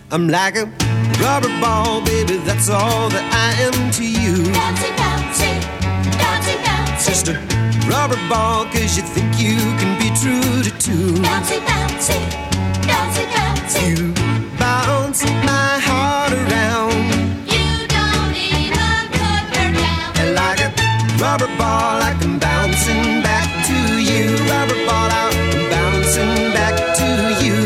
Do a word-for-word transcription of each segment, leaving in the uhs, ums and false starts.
I'm like a rubber ball, baby, that's all that I am to you. Bouncy, bouncy, bouncy, bouncy. Just a rubber ball, cause you think you can be true to two. Bouncy, bouncy, bouncy, bouncy. You bounce my heart around. You don't even put her down. And like a rubber ball, I come bouncing back to you. Rubber ball out, I'm bouncing back to you.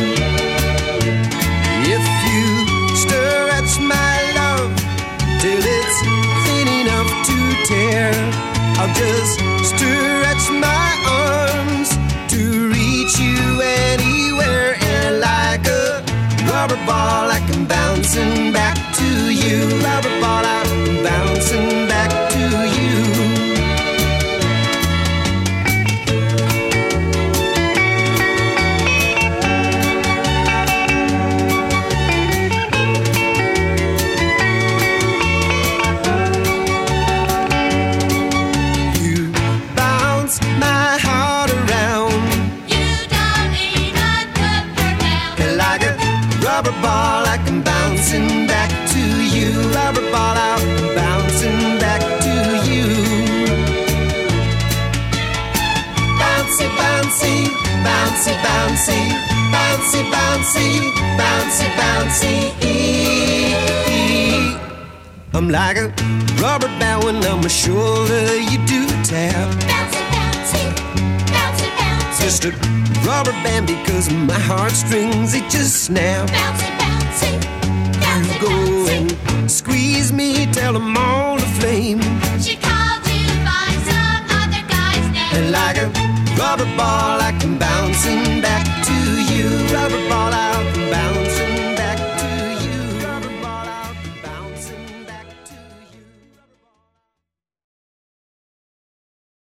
If you stretch my love till it's thin enough to tear, I'll just stretch my arms to reach you anywhere. And like a rubber ball, I come bouncing back to you. Rubber ball out, I'm bouncing back to you. Rubber ball, like I'm bouncing back to you. Rubber ball out, bouncing back to you. Bouncy, bouncy, bouncy, bouncy, bouncy, bouncy, bouncy, bouncy. I'm like a rubber band when on my shoulder you do tap. Bouncy, bouncy, bouncy, bouncy. Just a rubber band because my heartstrings, they just snap. Bouncy, bouncy, bouncy, You go bouncy. and squeeze me, tell them all to flame. She called you by some other guy's name. And like a rubber ball, I come bouncing back to you. Rubber ball,